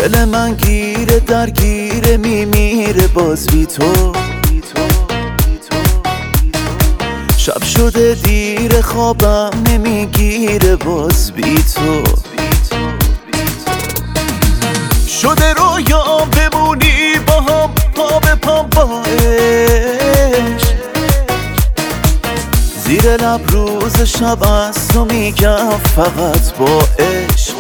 دل من گیره درگیره میمیره باز بی تو. شب شده دیر خوابم نمیگیره باز بی تو. شده رویام بمونی با هم پا به پام با عشق. زیر لب روز شب از تو میگم فقط با عشق.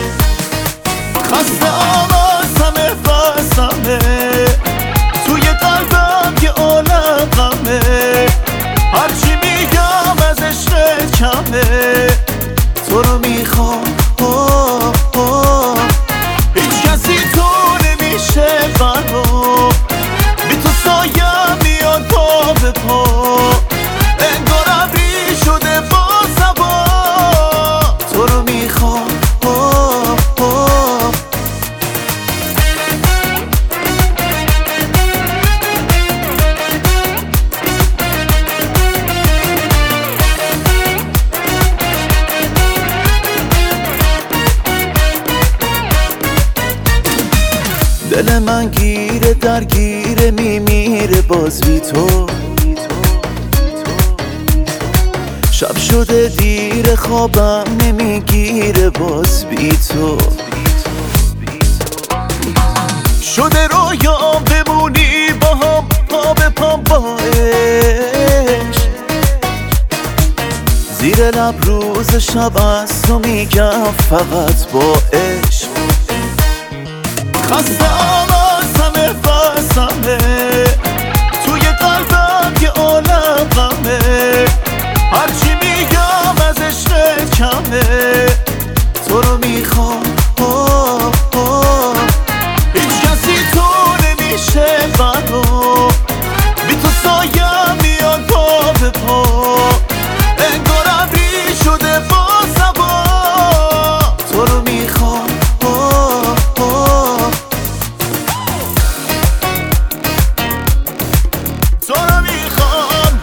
خسته از همه بسمه توی قلبم یه عالم غمه. هرچی میگم از عشق کمه تو رو میخوام. هیچ کسی تو نمیشه برام بی تو سایم میاد پا به پا. انگار ابری شده با سبا تو رو میخوام. دل من گیره درگیره میمیره باز بی تو. شب شده دیر خوابم نمیگیره باز بی تو. شده رویام بمونی با هم پا به پام با عشق. زیر لب روز شب از تو میگم فقط با عشق. خسته از همه بسمه توی قلبم یه عالم غمه. هرچی میگم از عشق کمه تو رو میخوام. هیچ کسی تو نمیشه برام بی تو سایم میاد پا به پا. انگار ابری شده با سبا تو رو میخوام. تو رو میخوام.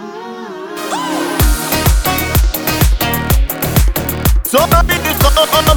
تو رو میخوام.